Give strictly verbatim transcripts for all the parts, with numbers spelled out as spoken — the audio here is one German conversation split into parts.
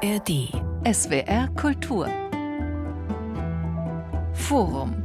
R D. S W R Kultur. Forum.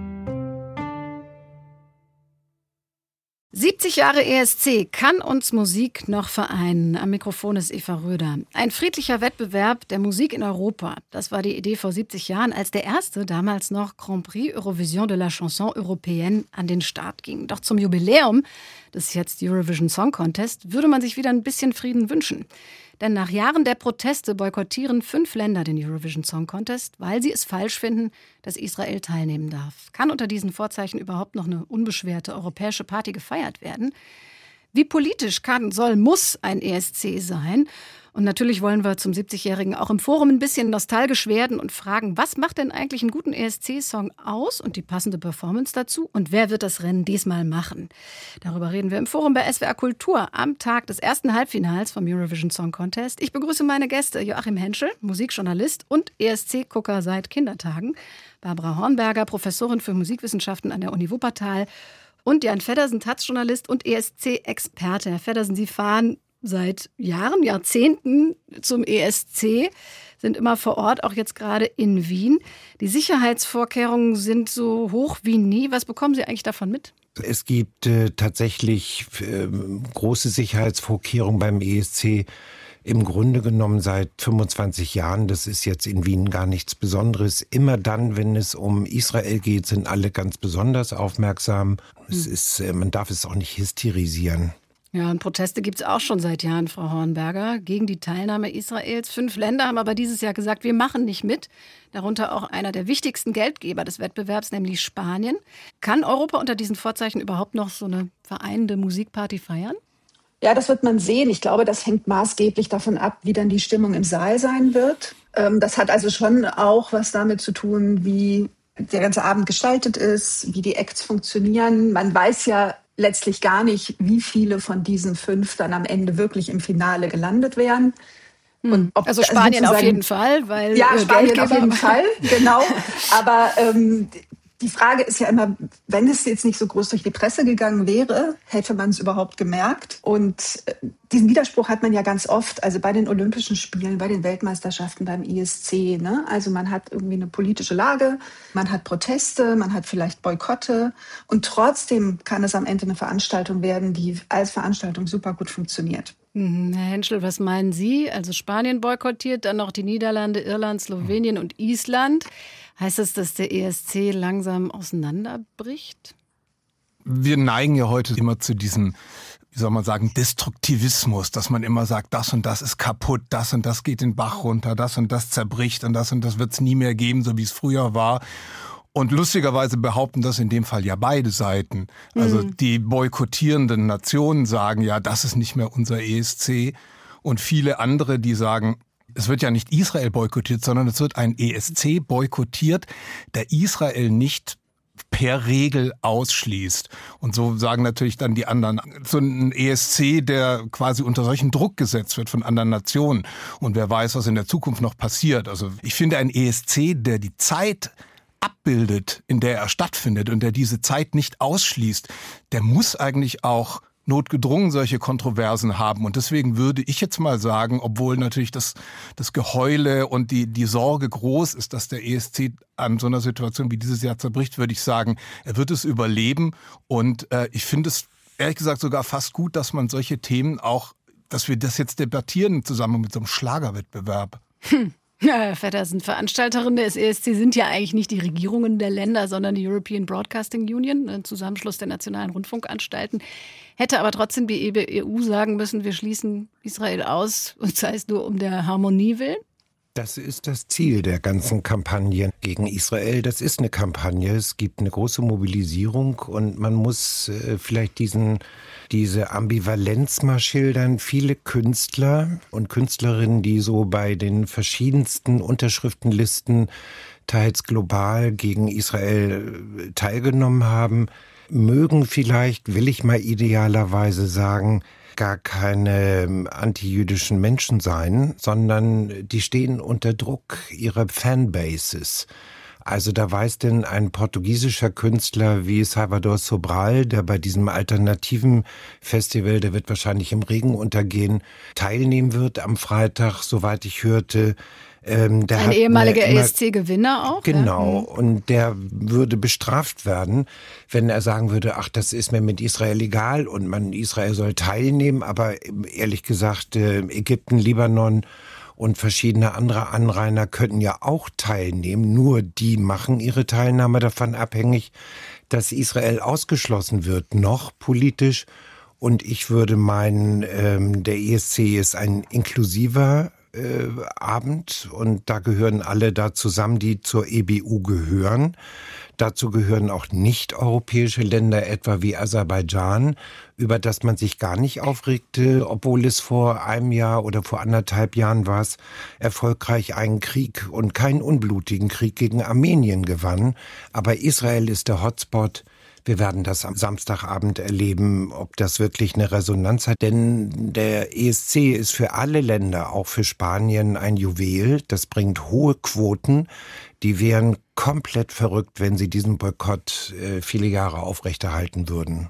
siebzig Jahre E S C, kann uns Musik noch vereinen? Am Mikrofon ist Eva Röder. Ein friedlicher Wettbewerb der Musik in Europa. Das war die Idee vor siebzig Jahren, als der erste, damals noch Grand Prix Eurovision de la Chanson Européenne, an den Start ging. Doch zum Jubiläum, das ist jetzt Eurovision Song Contest, würde man sich wieder ein bisschen Frieden wünschen. Denn nach Jahren der Proteste boykottieren fünf Länder den Eurovision Song Contest, weil sie es falsch finden, dass Israel teilnehmen darf. Kann unter diesen Vorzeichen überhaupt noch eine unbeschwerte europäische Party gefeiert werden? Wie politisch kann, soll, muss ein E S C sein? Und natürlich wollen wir zum siebzigjährigen auch im Forum ein bisschen nostalgisch werden und fragen, was macht denn eigentlich einen guten E S C-Song aus und die passende Performance dazu? Und wer wird das Rennen diesmal machen? Darüber reden wir im Forum bei S W R Kultur am Tag des ersten Halbfinals vom Eurovision Song Contest. Ich begrüße meine Gäste Joachim Henschel, Musikjournalist und E S C-Gucker seit Kindertagen, Barbara Hornberger, Professorin für Musikwissenschaften an der Uni Wuppertal, und Jan Feddersen, Taz-Journalist und E S C-Experte. Herr Feddersen, Sie fahren seit Jahren, Jahrzehnten zum E S C, sind immer vor Ort, auch jetzt gerade in Wien. Die Sicherheitsvorkehrungen sind so hoch wie nie. Was bekommen Sie eigentlich davon mit? Es gibt äh, tatsächlich äh, große Sicherheitsvorkehrungen beim E S C. Im Grunde genommen seit fünfundzwanzig Jahren, das ist jetzt in Wien gar nichts Besonderes. Immer dann, wenn es um Israel geht, sind alle ganz besonders aufmerksam. Es ist, man darf es auch nicht hysterisieren. Ja, und Proteste gibt es auch schon seit Jahren, Frau Hornberger, gegen die Teilnahme Israels. Fünf Länder haben aber dieses Jahr gesagt, wir machen nicht mit. Darunter auch einer der wichtigsten Geldgeber des Wettbewerbs, nämlich Spanien. Kann Europa unter diesen Vorzeichen überhaupt noch so eine vereinende Musikparty feiern? Ja, das wird man sehen. Ich glaube, das hängt maßgeblich davon ab, wie dann die Stimmung im Saal sein wird. Das hat also schon auch was damit zu tun, wie der ganze Abend gestaltet ist, wie die Acts funktionieren. Man weiß ja letztlich gar nicht, wie viele von diesen fünf dann am Ende wirklich im Finale gelandet wären. Und ob, also Spanien auf jeden Fall, weil ja, äh, Spanien Geldgeber. auf jeden Fall, genau. Aber ähm, die Frage ist ja immer, wenn es jetzt nicht so groß durch die Presse gegangen wäre, hätte man es überhaupt gemerkt. Und diesen Widerspruch hat man ja ganz oft, also bei den Olympischen Spielen, bei den Weltmeisterschaften, beim E S C. Ne? Also man hat irgendwie eine politische Lage, man hat Proteste, man hat vielleicht Boykotte. Und trotzdem kann es am Ende eine Veranstaltung werden, die als Veranstaltung super gut funktioniert. Herr Henschel, was meinen Sie? Also Spanien boykottiert, dann noch die Niederlande, Irland, Slowenien und Island. Heißt das, dass der E S C langsam auseinanderbricht? Wir neigen ja heute immer zu diesem, wie soll man sagen, Destruktivismus, dass man immer sagt, das und das ist kaputt, das und das geht den Bach runter, das und das zerbricht und das und das wird es nie mehr geben, so wie es früher war. Und lustigerweise behaupten das in dem Fall ja beide Seiten. Also mhm. die boykottierenden Nationen sagen ja, das ist nicht mehr unser E S C. Und viele andere, die sagen, es wird ja nicht Israel boykottiert, sondern es wird ein E S C boykottiert, der Israel nicht per Regel ausschließt. Und so sagen natürlich dann die anderen, so ein E S C, der quasi unter solchen Druck gesetzt wird von anderen Nationen. Und wer weiß, was in der Zukunft noch passiert. Also ich finde, ein E S C, der die Zeit abbildet, in der er stattfindet und der diese Zeit nicht ausschließt, der muss eigentlich auch notgedrungen solche Kontroversen haben. Und deswegen würde ich jetzt mal sagen, obwohl natürlich das, das Geheule und die, die Sorge groß ist, dass der E S C an so einer Situation wie dieses Jahr zerbricht, würde ich sagen, er wird es überleben. Und äh, ich finde es ehrlich gesagt sogar fast gut, dass man solche Themen auch, dass wir das jetzt debattieren zusammen mit so einem Schlagerwettbewerb. Hm. Ja, Herr Feddersen, Veranstalterin des E S C sind ja eigentlich nicht die Regierungen der Länder, sondern die European Broadcasting Union, ein Zusammenschluss der nationalen Rundfunkanstalten. Hätte aber trotzdem die E U sagen müssen, wir schließen Israel aus, und sei es nur um der Harmonie willen? Das ist das Ziel der ganzen Kampagne gegen Israel. Das ist eine Kampagne. Es gibt eine große Mobilisierung und man muss äh, vielleicht diesen, diese Ambivalenz mal schildern. Viele Künstler und Künstlerinnen, die so bei den verschiedensten Unterschriftenlisten teils global gegen Israel teilgenommen haben, mögen vielleicht, will ich mal idealerweise sagen, gar keine antijüdischen Menschen sein, sondern die stehen unter Druck ihrer Fanbases. Also da weiß denn ein portugiesischer Künstler wie Salvador Sobral, der bei diesem alternativen Festival, der wird wahrscheinlich im Regen untergehen, teilnehmen wird am Freitag, soweit ich hörte. Ähm, der ein hat ehemaliger eine, E S C-Gewinner auch. Genau, ja. Und der würde bestraft werden, wenn er sagen würde, ach, das ist mir mit Israel egal und man Israel soll teilnehmen, aber ehrlich gesagt, äh, Ägypten, Libanon und verschiedene andere Anrainer könnten ja auch teilnehmen, nur die machen ihre Teilnahme davon abhängig, dass Israel ausgeschlossen wird, noch politisch. Und ich würde meinen, ähm, der E S C ist ein inklusiver Äh, Abend und da gehören alle da zusammen, die zur E B U gehören. Dazu gehören auch nicht-europäische Länder, etwa wie Aserbaidschan, über das man sich gar nicht aufregte, obwohl es vor einem Jahr oder vor anderthalb Jahren war es erfolgreich einen Krieg und keinen unblutigen Krieg gegen Armenien gewann. Aber Israel ist der Hotspot. Wir werden das am Samstagabend erleben, ob das wirklich eine Resonanz hat. Denn der E S C ist für alle Länder, auch für Spanien, ein Juwel. Das bringt hohe Quoten. Die wären komplett verrückt, wenn sie diesen Boykott äh, viele Jahre aufrechterhalten würden.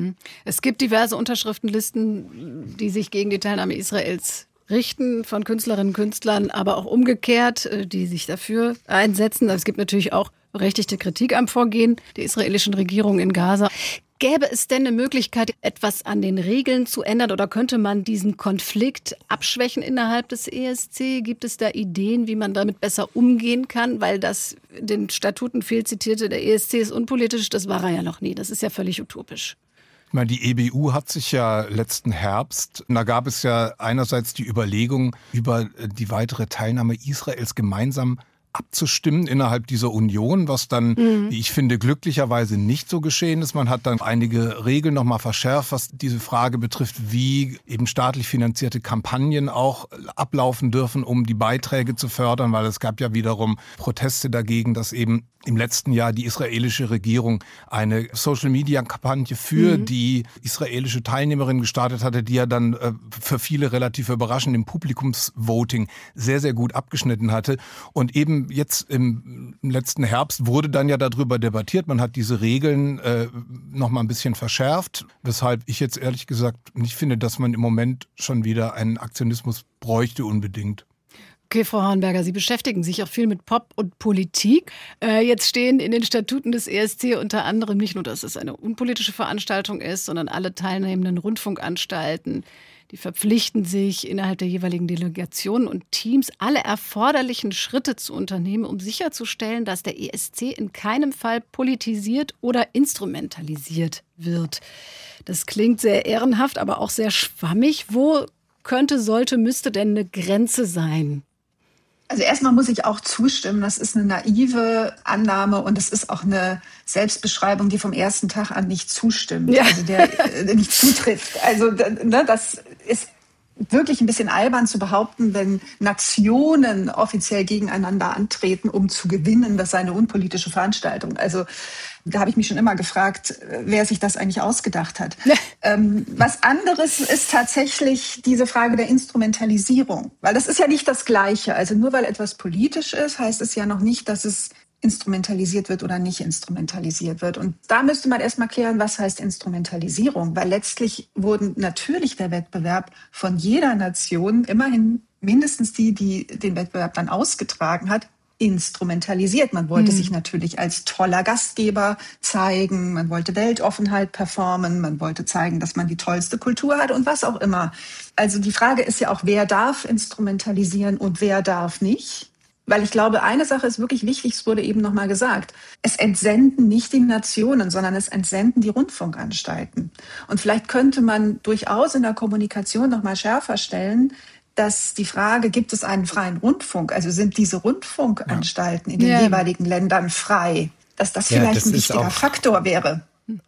Es gibt diverse Unterschriftenlisten, die sich gegen die Teilnahme Israels richten, von Künstlerinnen und Künstlern, aber auch umgekehrt, die sich dafür einsetzen. Es gibt natürlich auch berechtigte Kritik am Vorgehen der israelischen Regierung in Gaza. Gäbe es denn eine Möglichkeit, etwas an den Regeln zu ändern oder könnte man diesen Konflikt abschwächen innerhalb des E S C? Gibt es da Ideen, wie man damit besser umgehen kann? Weil das den Statuten viel zitierte, der E S C ist unpolitisch, das war er ja noch nie. Das ist ja völlig utopisch. Ich meine, die E B U hat sich ja letzten Herbst, da gab es ja einerseits die Überlegung, über die weitere Teilnahme Israels gemeinsam abzustimmen innerhalb dieser Union, was dann, mhm. wie ich finde, glücklicherweise nicht so geschehen ist. Man hat dann einige Regeln nochmal verschärft, was diese Frage betrifft, wie eben staatlich finanzierte Kampagnen auch ablaufen dürfen, um die Beiträge zu fördern, weil es gab ja wiederum Proteste dagegen, dass eben im letzten Jahr die israelische Regierung eine Social-Media-Kampagne für mhm. die israelische Teilnehmerin gestartet hatte, die ja dann äh, für viele relativ überraschend im Publikumsvoting sehr, sehr gut abgeschnitten hatte. Und eben jetzt im, im letzten Herbst wurde dann ja darüber debattiert. Man hat diese Regeln äh, noch mal ein bisschen verschärft, weshalb ich jetzt ehrlich gesagt nicht finde, dass man im Moment schon wieder einen Aktionismus bräuchte unbedingt. Okay, Frau Hornberger, Sie beschäftigen sich auch viel mit Pop und Politik. Äh, jetzt stehen in den Statuten des E S C unter anderem nicht nur, dass es eine unpolitische Veranstaltung ist, sondern alle teilnehmenden Rundfunkanstalten, die verpflichten sich innerhalb der jeweiligen Delegationen und Teams alle erforderlichen Schritte zu unternehmen, um sicherzustellen, dass der E S C in keinem Fall politisiert oder instrumentalisiert wird. Das klingt sehr ehrenhaft, aber auch sehr schwammig. Wo könnte, sollte, müsste denn eine Grenze sein? Also erstmal muss ich auch zustimmen, das ist eine naive Annahme und es ist auch eine Selbstbeschreibung, die vom ersten Tag an nicht zustimmt, ja. also der äh, nicht zutrifft. Also ne, das ist wirklich ein bisschen albern zu behaupten, wenn Nationen offiziell gegeneinander antreten, um zu gewinnen, das sei eine unpolitische Veranstaltung. Also da habe ich mich schon immer gefragt, wer sich das eigentlich ausgedacht hat. ähm, was anderes ist tatsächlich diese Frage der Instrumentalisierung. Weil das ist ja nicht das Gleiche. Also nur weil etwas politisch ist, heißt es ja noch nicht, dass es instrumentalisiert wird oder nicht instrumentalisiert wird. Und da müsste man erstmal klären, was heißt Instrumentalisierung. Weil letztlich wurden natürlich der Wettbewerb von jeder Nation, immerhin mindestens die, die den Wettbewerb dann ausgetragen hat, instrumentalisiert. Man wollte mhm. sich natürlich als toller Gastgeber zeigen, man wollte Weltoffenheit performen, man wollte zeigen, dass man die tollste Kultur hat und was auch immer. Also die Frage ist ja auch, wer darf instrumentalisieren und wer darf nicht? Weil ich glaube, eine Sache ist wirklich wichtig, es wurde eben nochmal gesagt, es entsenden nicht die Nationen, sondern es entsenden die Rundfunkanstalten. Und vielleicht könnte man durchaus in der Kommunikation nochmal schärfer stellen, dass die Frage, gibt es einen freien Rundfunk? Also sind diese Rundfunkanstalten ja. in den ja. jeweiligen Ländern frei? Dass das vielleicht ja, das ein wichtiger Faktor wäre.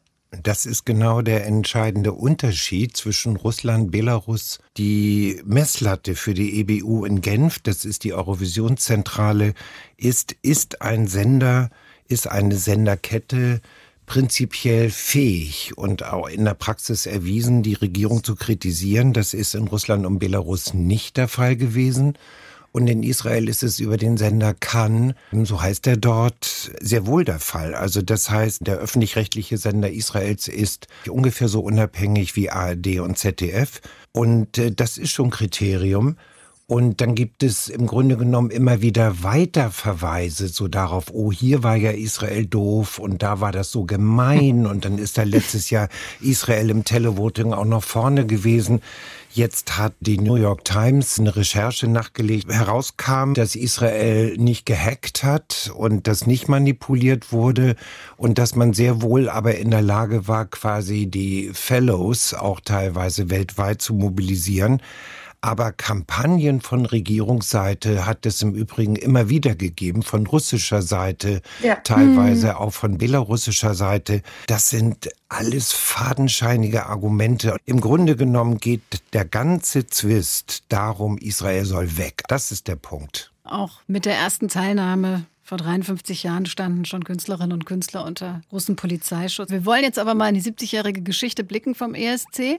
Das ist genau der entscheidende Unterschied zwischen Russland, Belarus. Die Messlatte für die E B U in Genf, das ist die Eurovisionszentrale, ist, ist ein Sender, ist eine Senderkette, prinzipiell fähig und auch in der Praxis erwiesen, die Regierung zu kritisieren. Das ist in Russland und Belarus nicht der Fall gewesen. Und in Israel ist es über den Sender Kan, so heißt er dort, sehr wohl der Fall. Also das heißt, der öffentlich-rechtliche Sender Israels ist ungefähr so unabhängig wie A R D und Z D F. Und äh, das ist schon ein Kriterium. Und dann gibt es im Grunde genommen immer wieder Weiterverweise so darauf, oh, hier war ja Israel doof und da war das so gemein und dann ist da letztes Jahr Israel im Televoting auch noch vorne gewesen. Jetzt hat die New York Times eine Recherche nachgelegt. Herauskam, dass Israel nicht gehackt hat und das nicht manipuliert wurde und dass man sehr wohl aber in der Lage war, quasi die Fellows auch teilweise weltweit zu mobilisieren. Aber Kampagnen von Regierungsseite hat es im Übrigen immer wieder gegeben, von russischer Seite, ja. teilweise hm. auch von belarussischer Seite. Das sind alles fadenscheinige Argumente. Im Grunde genommen geht der ganze Zwist darum, Israel soll weg. Das ist der Punkt. Auch mit der ersten Teilnahme vor dreiundfünfzig Jahren standen schon Künstlerinnen und Künstler unter großem Polizeischutz. Wir wollen jetzt aber mal in die siebzigjährige Geschichte blicken vom E S C.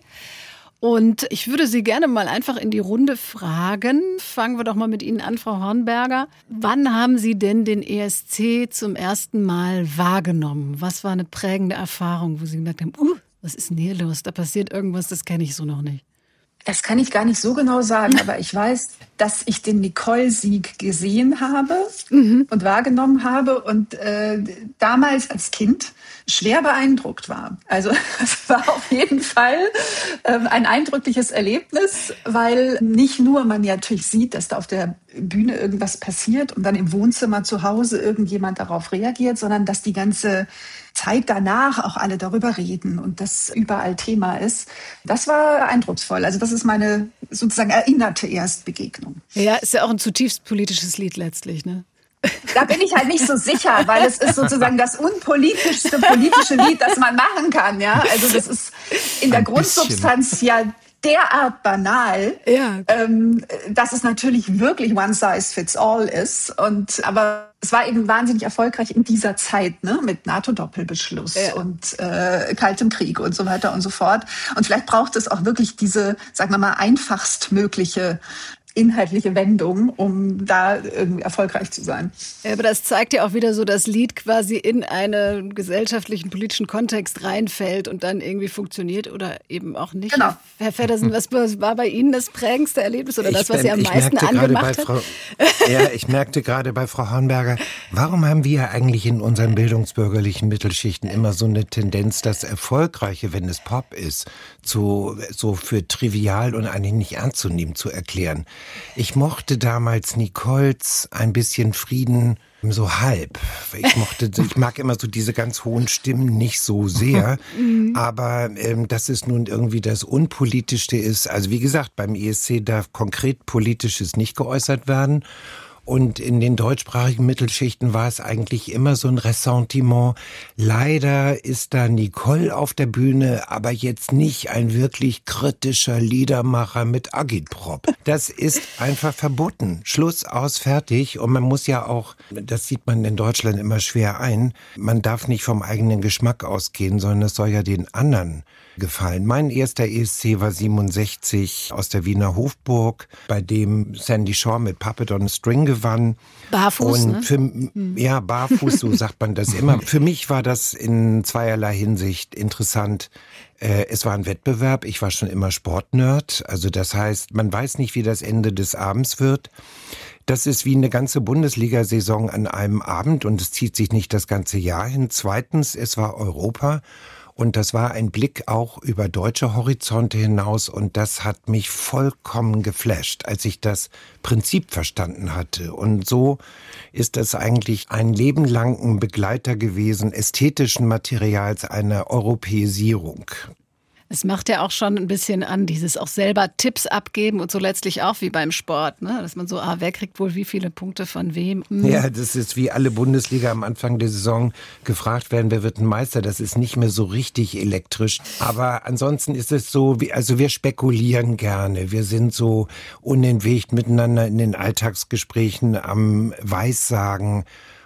Und ich würde Sie gerne mal einfach in die Runde fragen. Fangen wir doch mal mit Ihnen an, Frau Hornberger. Wann haben Sie denn den E S C zum ersten Mal wahrgenommen? Was war eine prägende Erfahrung, wo Sie gemerkt haben, uh, was ist denn hier los? Da passiert irgendwas, das kenne ich so noch nicht. Das kann ich gar nicht so genau sagen, aber ich weiß, dass ich den Nicole-Sieg gesehen habe mhm. und wahrgenommen habe und äh, damals als Kind schwer beeindruckt war. Also es war auf jeden Fall ähm, ein eindrückliches Erlebnis, weil nicht nur man ja natürlich sieht, dass da auf der Bühne irgendwas passiert und dann im Wohnzimmer zu Hause irgendjemand darauf reagiert, sondern dass die ganze Zeit danach auch alle darüber reden und das überall Thema ist. Das war eindrucksvoll. Also das ist meine sozusagen erinnerte Erstbegegnung. Ja, ist ja auch ein zutiefst politisches Lied letztlich, ne? Da bin ich halt nicht so sicher, weil es ist sozusagen das unpolitischste politische Lied, das man machen kann. Ja, also das ist in der Grundsubstanz ja derart banal, ja. ähm, dass es natürlich wirklich one size fits all ist. Und aber es war eben wahnsinnig erfolgreich in dieser Zeit, ne, mit NATO-Doppelbeschluss ja. und äh, Kaltem Krieg und so weiter und so fort. Und vielleicht braucht es auch wirklich diese, sagen wir mal, einfachstmögliche inhaltliche Wendung, um da irgendwie erfolgreich zu sein. Ja, aber das zeigt ja auch wieder so, dass Lied quasi in einen gesellschaftlichen, politischen Kontext reinfällt und dann irgendwie funktioniert oder eben auch nicht. Genau. Herr Feddersen, was war bei Ihnen das prägendste Erlebnis oder das, was Sie am meisten angemacht hat? Frau, ja, ich merkte gerade bei Frau Hornberger, warum haben wir eigentlich in unseren bildungsbürgerlichen Mittelschichten immer so eine Tendenz, das Erfolgreiche, wenn es Pop ist, zu, so für trivial und eigentlich nicht ernst zu nehmen, zu erklären? Ich mochte damals Nicoles Ein bisschen Frieden so halb. Ich mochte, ich mag immer so diese ganz hohen Stimmen nicht so sehr, aber ähm, dass es nun irgendwie das Unpolitischste ist. Also wie gesagt, beim E S C darf konkret Politisches nicht geäußert werden. Und in den deutschsprachigen Mittelschichten war es eigentlich immer so ein Ressentiment. Leider ist da Nicole auf der Bühne, aber jetzt nicht ein wirklich kritischer Liedermacher mit Agitprop. Das ist einfach verboten. Schluss, aus, fertig. Und man muss ja auch, das sieht man in Deutschland immer schwer ein, man darf nicht vom eigenen Geschmack ausgehen, sondern es soll ja den anderen gefallen. Mein erster E S C war siebenundsechzig aus der Wiener Hofburg, bei dem Sandy Shaw mit Puppet on a String gewann. Barfuß, und ne? Für, ja, barfuß, so sagt man das immer. Für mich war das in zweierlei Hinsicht interessant. Es war ein Wettbewerb, ich war schon immer Sportnerd, also das heißt, man weiß nicht, wie das Ende des Abends wird. Das ist wie eine ganze Bundesliga-Saison an einem Abend und es zieht sich nicht das ganze Jahr hin. Zweitens, es war Europa. Und das war ein Blick auch über deutsche Horizonte hinaus und das hat mich vollkommen geflasht, als ich das Prinzip verstanden hatte. Und so ist das eigentlich ein Leben lang ein Begleiter gewesen, ästhetischen Materials, einer Europäisierung. Es macht ja auch schon ein bisschen an, dieses auch selber Tipps abgeben und so letztlich auch wie beim Sport, ne? Dass man so, ah, wer kriegt wohl wie viele Punkte von wem? Hm. Ja, das ist wie alle Bundesliga am Anfang der Saison gefragt werden, wer wird ein Meister. Das ist nicht mehr so richtig elektrisch. Aber ansonsten ist es so, wie, also wir spekulieren gerne. Wir sind so unentwegt miteinander in den Alltagsgesprächen am Weissagen.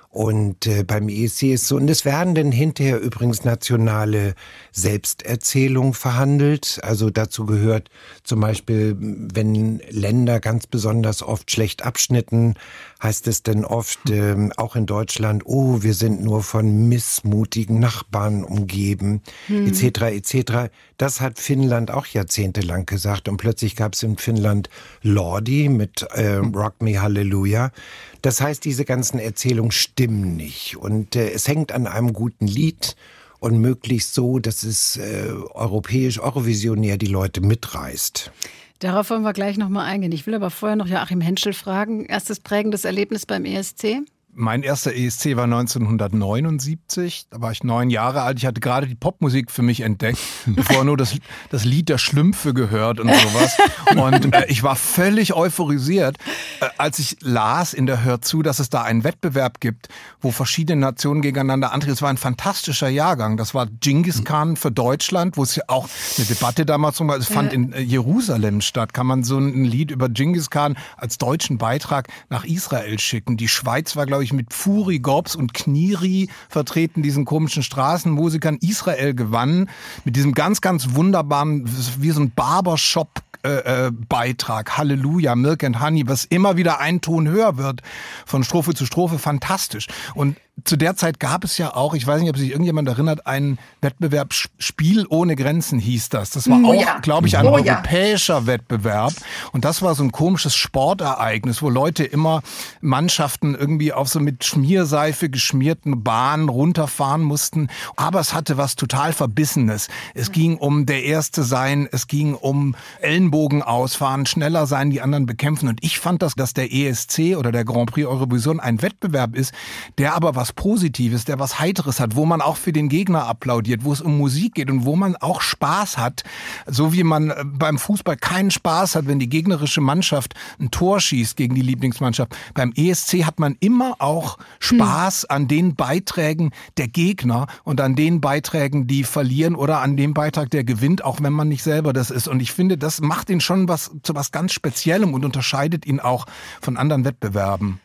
Und äh, beim E S C ist so, und es werden dann hinterher übrigens nationale Selbsterzählungen verhandelt. Also dazu gehört zum Beispiel, wenn Länder ganz besonders oft schlecht abschnitten, heißt es dann oft, äh, auch in Deutschland, oh, wir sind nur von missmutigen Nachbarn umgeben, hm. et cetera et cetera. Das hat Finnland auch jahrzehntelang gesagt. Und plötzlich gab es in Finnland Lordi mit äh, Rock Me Hallelujah. Das heißt, diese ganzen Erzählungen stimmen nicht. Und äh, es hängt an einem guten Lied und möglichst so, dass es äh, europäisch, eurovisionär die Leute mitreißt. Darauf wollen wir gleich nochmal eingehen. Ich will aber vorher noch Joachim Henschel fragen. Erstes prägendes Erlebnis beim E S C? Mein erster E S C war neunzehnhundertneunundsiebzig. Da war ich neun Jahre alt. Ich hatte gerade die Popmusik für mich entdeckt. Vorher nur das, das Lied der Schlümpfe gehört und sowas. Und äh, ich war völlig euphorisiert, äh, als ich las in der Hör zu, dass es da einen Wettbewerb gibt, wo verschiedene Nationen gegeneinander antreten. Es war ein fantastischer Jahrgang. Das war Genghis Khan für Deutschland, wo es ja auch eine Debatte damals war. Es fand in äh, Jerusalem statt. Kann man so ein Lied über Genghis Khan als deutschen Beitrag nach Israel schicken? Die Schweiz war, glaube ich, mit Furi, Gorbs und Kniri vertreten, diesen komischen Straßenmusikern. Israel gewann mit diesem ganz, ganz wunderbaren, wie so ein Barbershop Äh, äh, Beitrag, Halleluja, Milk and Honey, was immer wieder ein Ton höher wird, von Strophe zu Strophe, fantastisch. Und zu der Zeit gab es ja auch, ich weiß nicht, ob sich irgendjemand erinnert, einen Wettbewerb, Spiel ohne Grenzen hieß das. Das war oh, auch, ja. glaube ich, ein oh, europäischer ja. Wettbewerb. Und das war so ein komisches Sportereignis, wo Leute immer Mannschaften irgendwie auf so mit Schmierseife geschmierten Bahnen runterfahren mussten. Aber es hatte was total Verbissenes. Es ging um der Erste sein, es ging um Ellenbogen ausfahren, schneller sein, die anderen bekämpfen. Und ich fand das, dass der E S C oder der Grand Prix Eurovision ein Wettbewerb ist, der aber was Positives, der was Heiteres hat, wo man auch für den Gegner applaudiert, wo es um Musik geht und wo man auch Spaß hat. So wie man beim Fußball keinen Spaß hat, wenn die gegnerische Mannschaft ein Tor schießt gegen die Lieblingsmannschaft. Beim E S C hat man immer auch Spaß hm. an den Beiträgen der Gegner und an den Beiträgen, die verlieren oder an dem Beitrag, der gewinnt, auch wenn man nicht selber das ist. Und ich finde, das macht ihn schon was zu was ganz Speziellem und unterscheidet ihn auch von anderen Wettbewerben.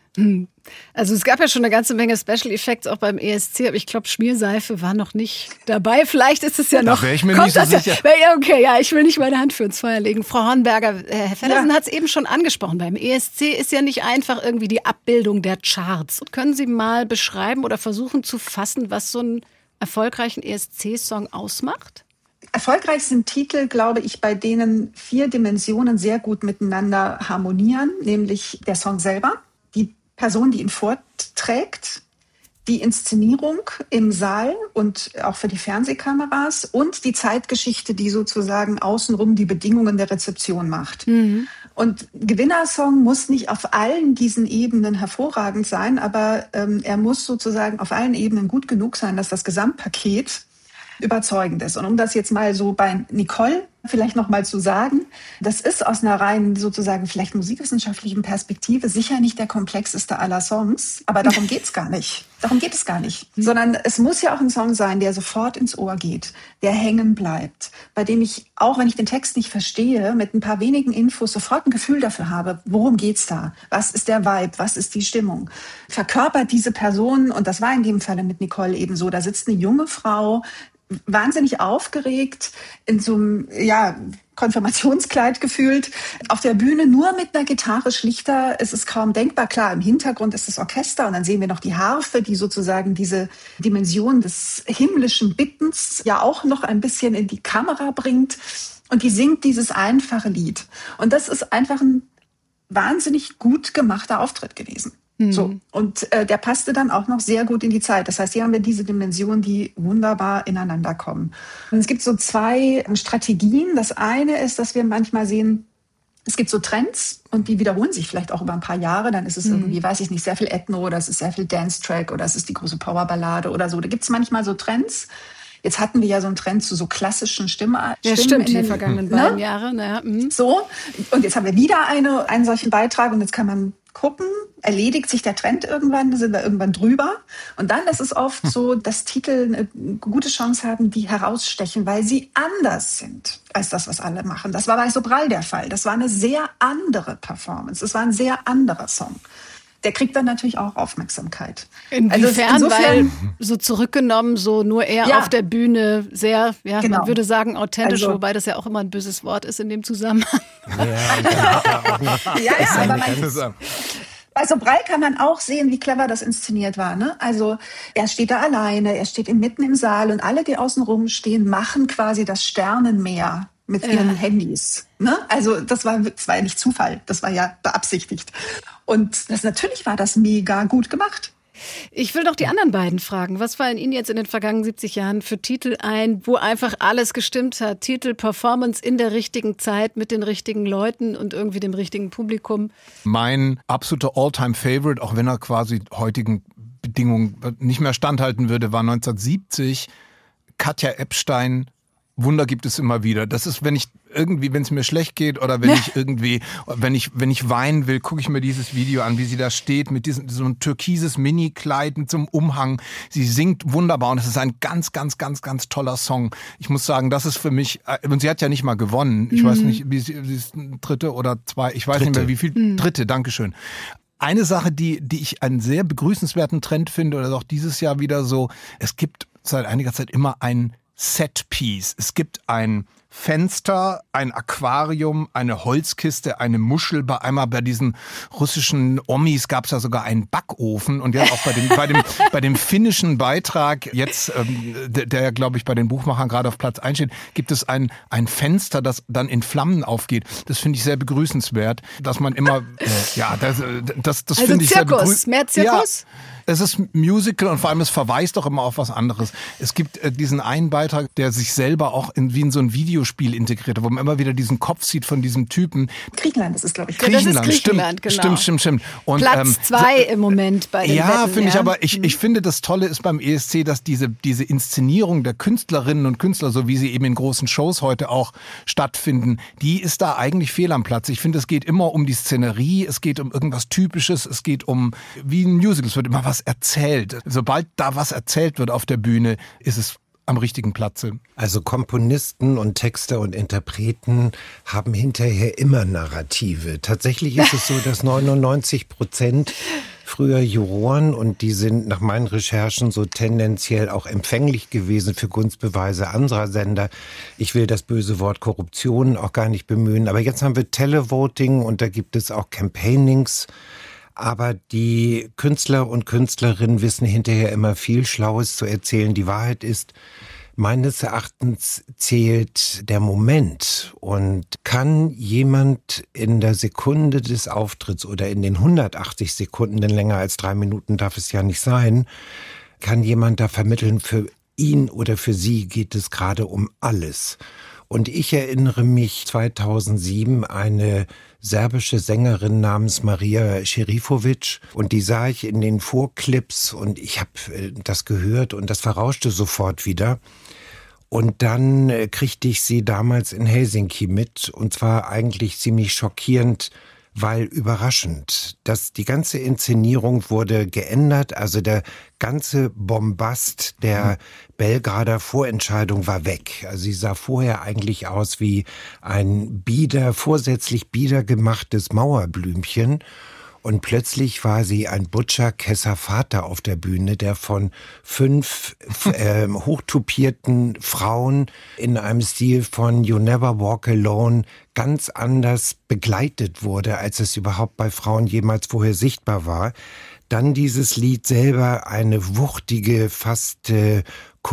Also es gab ja schon eine ganze Menge Special Effects auch beim E S C, aber ich glaube, Schmierseife war noch nicht dabei. Vielleicht ist es ja noch. Da wäre ich mir nicht so sicher. Ja, okay, ja, ich will nicht meine Hand für ins Feuer legen. Frau Hornberger, Herr Feddersen ja. hat es eben schon angesprochen. Beim E S C ist ja nicht einfach irgendwie die Abbildung der Charts. Können Sie mal beschreiben oder versuchen zu fassen, was so einen erfolgreichen E S C-Song ausmacht? Erfolgreich sind Titel, glaube ich, bei denen vier Dimensionen sehr gut miteinander harmonieren, nämlich der Song selber, die Person, die ihn vorträgt, die Inszenierung im Saal und auch für die Fernsehkameras und die Zeitgeschichte, die sozusagen außenrum die Bedingungen der Rezeption macht. Mhm. Und Gewinnersong muss nicht auf allen diesen Ebenen hervorragend sein, aber ähm, er muss sozusagen auf allen Ebenen gut genug sein, dass das Gesamtpaket überzeugend ist. Und um das jetzt mal so bei Nicole vielleicht noch mal zu sagen, das ist aus einer rein sozusagen vielleicht musikwissenschaftlichen Perspektive sicher nicht der komplexeste aller Songs, aber darum geht's gar nicht. Darum geht es gar nicht. Sondern es muss ja auch ein Song sein, der sofort ins Ohr geht, der hängen bleibt, bei dem ich, auch wenn ich den Text nicht verstehe, mit ein paar wenigen Infos sofort ein Gefühl dafür habe, worum geht's da? Was ist der Vibe? Was ist die Stimmung? Verkörpert diese Person, und das war in dem Falle mit Nicole eben so, da sitzt eine junge Frau, wahnsinnig aufgeregt, in so einem ja, Konfirmationskleid gefühlt, auf der Bühne nur mit einer Gitarre schlichter. Es ist kaum denkbar. Klar, im Hintergrund ist das Orchester und dann sehen wir noch die Harfe, die sozusagen diese Dimension des himmlischen Bittens ja auch noch ein bisschen in die Kamera bringt. Und die singt dieses einfache Lied. Und das ist einfach ein wahnsinnig gut gemachter Auftritt gewesen. So. Und äh, der passte dann auch noch sehr gut in die Zeit. Das heißt, hier haben wir diese Dimensionen, die wunderbar ineinander kommen. Und es gibt so zwei Strategien. Das eine ist, dass wir manchmal sehen, es gibt so Trends und die wiederholen sich vielleicht auch über ein paar Jahre. Dann ist es mhm. irgendwie, weiß ich nicht, sehr viel Ethno oder es ist sehr viel Dance-Track oder es ist die große Powerballade oder so. Da gibt es manchmal so Trends. Jetzt hatten wir ja so einen Trend zu so klassischen Stimmen. Ja, stimmt, in den vergangenen ne? beiden Jahren. Ja. Mhm. So, und jetzt haben wir wieder eine, einen solchen Beitrag und jetzt kann man gucken, erledigt sich der Trend irgendwann, sind wir irgendwann drüber. Und dann ist es oft so, dass Titel eine gute Chance haben, die herausstechen, weil sie anders sind als das, was alle machen. Das war bei Sobral der Fall. Das war eine sehr andere Performance. Das war ein sehr anderer Song. der kriegt dann natürlich auch Aufmerksamkeit. Inwiefern, also insofern, weil so zurückgenommen, so nur er ja, auf der Bühne, sehr, ja, genau. man würde sagen authentisch, also, wobei das ja auch immer ein böses Wort ist in dem Zusammenhang. Ja, und dann hat er auch noch ja, ja, aber man, Zusammen. also Brel kann man auch sehen, wie clever das inszeniert war. Ne? Also er steht da alleine, er steht mitten im Saal und alle, die außen rum stehen, machen quasi das Sternenmeer mit ihren Ja. Handys. Ne? Also das war, das war ja nicht Zufall, das war ja beabsichtigt. Und das, natürlich war das mega gut gemacht. Ich will doch die anderen beiden fragen. Was fallen Ihnen jetzt in den vergangenen siebzig Jahren für Titel ein, wo einfach alles gestimmt hat? Titel, Performance in der richtigen Zeit mit den richtigen Leuten und irgendwie dem richtigen Publikum. Mein absoluter All-Time-Favorite, auch wenn er quasi heutigen Bedingungen nicht mehr standhalten würde, war neunzehnhundertsiebzig Katja Epstein. Wunder gibt es immer wieder. Das ist, wenn ich irgendwie, wenn es mir schlecht geht oder wenn ich irgendwie, wenn ich, wenn ich weinen will, gucke ich mir dieses Video an, wie sie da steht mit diesem so ein türkises Mini-Kleid mit so einem Umhang. Sie singt wunderbar und es ist ein ganz, ganz, ganz, ganz toller Song. Ich muss sagen, das ist für mich, und sie hat ja nicht mal gewonnen. Ich mhm. weiß nicht, wie sie, sie ist dritte oder zwei, ich weiß Dritte. nicht mehr wie viel. Mhm. Dritte, Dankeschön. Eine Sache, die, die ich einen sehr begrüßenswerten Trend finde, oder auch dieses Jahr wieder so, es gibt seit einiger Zeit immer ein Set-Piece. Es gibt ein Fenster, ein Aquarium, eine Holzkiste, eine Muschel. Bei einmal bei diesen russischen Omis gab es ja sogar einen Backofen. Und ja, auch bei dem, bei dem, bei dem finnischen Beitrag, jetzt, ähm, der, der glaube ich bei den Buchmachern gerade auf Platz eins steht, gibt es ein, ein Fenster, das dann in Flammen aufgeht. Das finde ich sehr begrüßenswert, dass man immer, äh, ja, das, das, das also finde ich Zirkus, sehr begrüßenswert. mehr Zirkus? Ja. Es ist Musical und vor allem es verweist auch immer auf was anderes. Es gibt äh, diesen einen Beitrag, der sich selber auch in, wie in so ein Videospiel integriert, wo man immer wieder diesen Kopf sieht von diesem Typen. Griechenland ist es, glaube ich. Griechenland, ja, das ist Griechenland, stimmt, genau. stimmt, stimmt, stimmt. Und, Platz ähm, zwei im Moment bei den Ja, Wetten, finde ich, ja. aber ich, ich finde, das Tolle ist beim E S C, dass diese, diese Inszenierung der Künstlerinnen und Künstler, so wie sie eben in großen Shows heute auch stattfinden, die ist da eigentlich fehl am Platz. Ich finde, es geht immer um die Szenerie, es geht um irgendwas Typisches, es geht um, wie ein Musical, es wird immer was erzählt. Sobald da was erzählt wird auf der Bühne, ist es am richtigen Platze. Also Komponisten und Texter und Interpreten haben hinterher immer Narrative. Tatsächlich ist es so, dass neunundneunzig Prozent früher Juroren, und die sind nach meinen Recherchen so tendenziell auch empfänglich gewesen für Gunstbeweise anderer Sender. Ich will das böse Wort Korruption auch gar nicht bemühen. Aber jetzt haben wir Televoting und da gibt es auch Campaignings. Aber die Künstler und Künstlerinnen wissen hinterher immer viel Schlaues zu erzählen. Die Wahrheit ist, meines Erachtens zählt der Moment. Und kann jemand in der Sekunde des Auftritts oder in den hundertachtzig Sekunden, denn länger als drei Minuten darf es ja nicht sein, kann jemand da vermitteln, für ihn oder für sie geht es gerade um alles. Und ich erinnere mich zweitausendsieben eine serbische Sängerin namens Maria Šerifović, und die sah ich in den Vorclips und ich habe das gehört und das verrauschte sofort wieder. Und dann kriegte ich sie damals in Helsinki mit, und zwar eigentlich ziemlich schockierend, weil überraschend. Das, die ganze Inszenierung wurde geändert, also der ganze Bombast der Belgrader Vorentscheidung war weg. Also sie sah vorher eigentlich aus wie ein bieder, vorsätzlich bieder gemachtes Mauerblümchen. Und plötzlich war sie ein Butcher Kessafata auf der Bühne, der von fünf äh, hochtupierten Frauen in einem Stil von You Never Walk Alone ganz anders begleitet wurde, als es überhaupt bei Frauen jemals vorher sichtbar war. Dann dieses Lied selber, eine wuchtige, fast äh,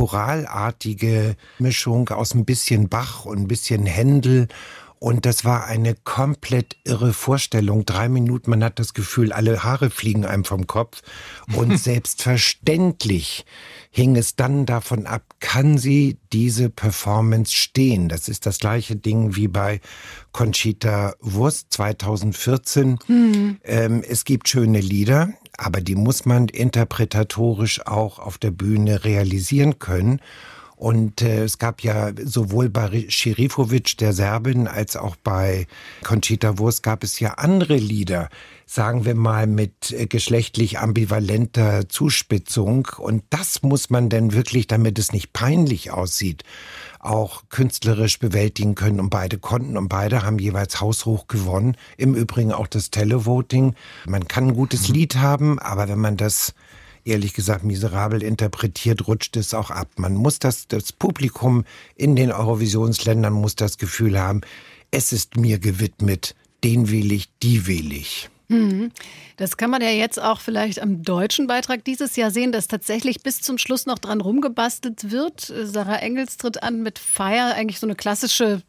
choralartige Mischung aus ein bisschen Bach und ein bisschen Händel. Und das war eine komplett irre Vorstellung. Drei Minuten, man hat das Gefühl, alle Haare fliegen einem vom Kopf. Und selbstverständlich hing es dann davon ab, kann sie diese Performance stehen? Das ist das gleiche Ding wie bei Conchita Wurst zweitausendvierzehn. Mhm. Ähm, es gibt schöne Lieder, aber die muss man interpretatorisch auch auf der Bühne realisieren können. Und äh, es gab ja sowohl bei Šerifović, der Serbin, als auch bei Conchita Wurst gab es ja andere Lieder, sagen wir mal mit äh, geschlechtlich ambivalenter Zuspitzung. Und das muss man dann wirklich, damit es nicht peinlich aussieht, auch künstlerisch bewältigen können. Und beide konnten und beide haben jeweils haushoch gewonnen. Im Übrigen auch das Televoting. Man kann ein gutes Lied haben, aber wenn man das ehrlich gesagt miserabel interpretiert, rutscht es auch ab. Man muss das, das Publikum in den Eurovisionsländern muss das Gefühl haben, es ist mir gewidmet, den wähle ich, die wähle ich. Das kann man ja jetzt auch vielleicht am deutschen Beitrag dieses Jahr sehen, dass tatsächlich bis zum Schluss noch dran rumgebastelt wird. Sarah Engels tritt an mit Fire, eigentlich so eine klassische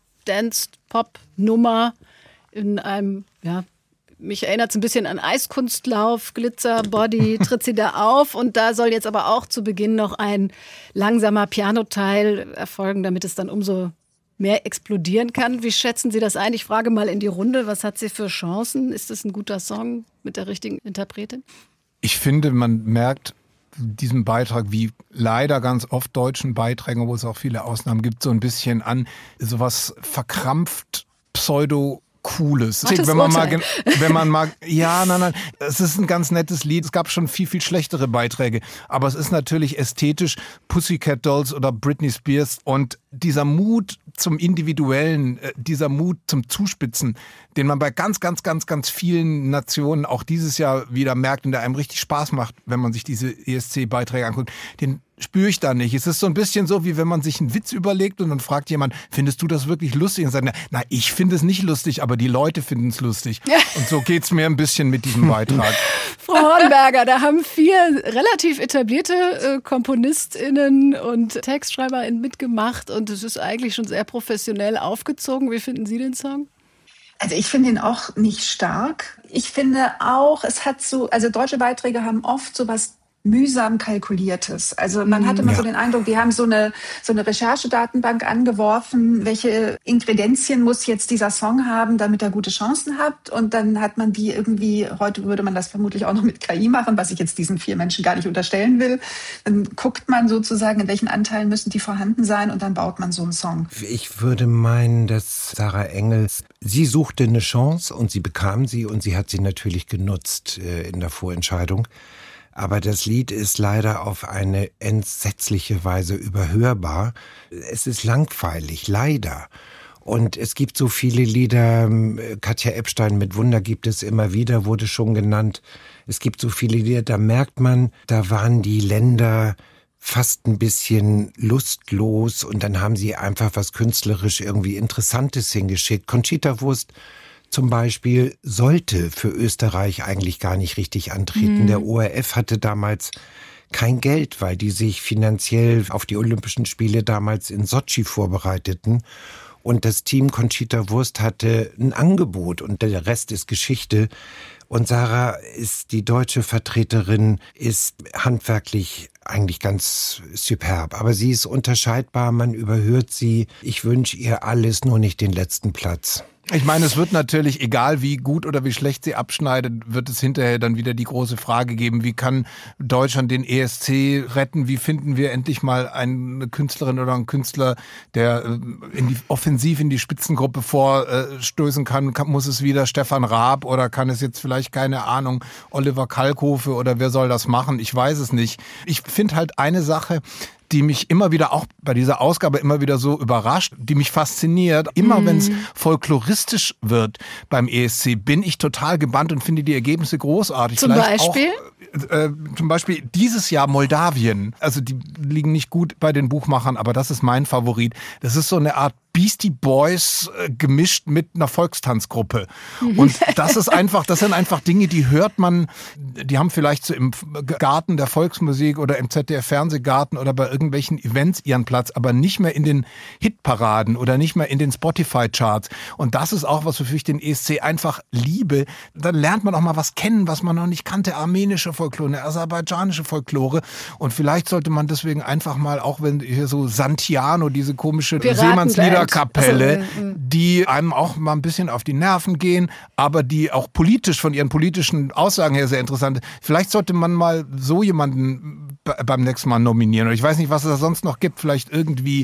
Dance-Pop-Nummer in einem, ja, mich erinnert es ein bisschen an Eiskunstlauf, Glitzer, Body, tritt sie da auf. Und da soll jetzt aber auch zu Beginn noch ein langsamer Pianoteil erfolgen, damit es dann umso mehr explodieren kann. Wie schätzen Sie das ein? Ich frage mal in die Runde, was hat sie für Chancen? Ist das ein guter Song mit der richtigen Interpretin? Ich finde, man merkt diesem Beitrag, wie leider ganz oft deutschen Beiträgen, wo es auch viele Ausnahmen gibt, so ein bisschen an sowas verkrampft, pseudo Cooles. Ach, wenn man mal, wenn man mal, ja, nein, nein, es ist ein ganz nettes Lied. Es gab schon viel, viel schlechtere Beiträge. Aber es ist natürlich ästhetisch Pussycat Dolls oder Britney Spears. Und dieser Mut zum Individuellen, dieser Mut zum Zuspitzen, den man bei ganz, ganz, ganz, ganz vielen Nationen auch dieses Jahr wieder merkt und der einem richtig Spaß macht, wenn man sich diese E S C-Beiträge anguckt, den spüre ich da nicht. Es ist so ein bisschen so, wie wenn man sich einen Witz überlegt und dann fragt jemand, findest du das wirklich lustig? Und sagt, na, na ich finde es nicht lustig, aber die Leute finden es lustig. Ja. Und so geht's mir ein bisschen mit diesem Beitrag. Frau Hornberger, da haben vier relativ etablierte äh, KomponistInnen und TextschreiberInnen mitgemacht und es ist eigentlich schon sehr professionell aufgezogen. Wie finden Sie den Song? Also ich finde ihn auch nicht stark. Ich finde auch, es hat so, also deutsche Beiträge haben oft so was mühsam Kalkuliertes. Also man hatte immer ja. so den Eindruck, die haben so eine so eine Recherchedatenbank angeworfen, welche Ingredienzien muss jetzt dieser Song haben, damit er gute Chancen hat. Und dann hat man die irgendwie, heute würde man das vermutlich auch noch mit K I machen, was ich jetzt diesen vier Menschen gar nicht unterstellen will. Dann guckt man sozusagen, in welchen Anteilen müssen die vorhanden sein und dann baut man so einen Song. Ich würde meinen, dass Sarah Engels, sie suchte eine Chance und sie bekam sie und sie hat sie natürlich genutzt äh, in der Vorentscheidung. Aber das Lied ist leider auf eine entsetzliche Weise überhörbar. Es ist langweilig, leider. Und es gibt so viele Lieder, Katja Epstein mit Wunder gibt es immer wieder, wurde schon genannt. Es gibt so viele Lieder, da merkt man, da waren die Länder fast ein bisschen lustlos und dann haben sie einfach was künstlerisch irgendwie Interessantes hingeschickt. Conchita Wurst zum Beispiel sollte für Österreich eigentlich gar nicht richtig antreten. Mhm. Der O R F hatte damals kein Geld, weil die sich finanziell auf die Olympischen Spiele damals in Sotschi vorbereiteten. Und das Team Conchita Wurst hatte ein Angebot und der Rest ist Geschichte. Und Sarah ist die deutsche Vertreterin, ist handwerklich eigentlich ganz superb. Aber sie ist unterscheidbar, man überhört sie. Ich wünsche ihr alles, nur nicht den letzten Platz. Ich meine, es wird natürlich, egal wie gut oder wie schlecht sie abschneidet, wird es hinterher dann wieder die große Frage geben, wie kann Deutschland den E S C retten? Wie finden wir endlich mal eine Künstlerin oder einen Künstler, der in die, offensiv in die Spitzengruppe vorstößen kann? Muss es wieder Stefan Raab oder kann es jetzt vielleicht, keine Ahnung, Oliver Kalkofe oder wer soll das machen? Ich weiß es nicht. Ich finde halt eine Sache, die mich immer wieder, auch bei dieser Ausgabe immer wieder so überrascht, die mich fasziniert. Immer mm. wenn es folkloristisch wird beim E S C, bin ich total gebannt und finde die Ergebnisse großartig. Zum Vielleicht Beispiel? Auch, äh, zum Beispiel dieses Jahr Moldawien. Also die liegen nicht gut bei den Buchmachern, aber das ist mein Favorit. Das ist so eine Art Beastie Boys äh, gemischt mit einer Volkstanzgruppe. Und das ist einfach, das sind einfach Dinge, die hört man, die haben vielleicht so im Garten der Volksmusik oder im Z D F-Fernsehgarten oder bei irgendwelchen Events ihren Platz, aber nicht mehr in den Hitparaden oder nicht mehr in den Spotify-Charts. Und das ist auch was, wofür ich den E S C einfach liebe. Dann lernt man auch mal was kennen, was man noch nicht kannte. Armenische Folklore, eine aserbaidschanische Folklore. Und vielleicht sollte man deswegen einfach mal, auch wenn hier so Santiano, diese komische Seemannsliederkapelle, also, die einem auch mal ein bisschen auf die Nerven gehen, aber die auch politisch, von ihren politischen Aussagen her sehr interessant ist. Vielleicht sollte man mal so jemanden beim nächsten Mal nominieren. Und ich weiß nicht, was es da sonst noch gibt. Vielleicht irgendwie